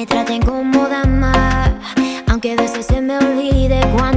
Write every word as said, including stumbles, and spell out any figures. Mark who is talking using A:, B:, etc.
A: me traten como dama, aunque a veces se me olvide cuando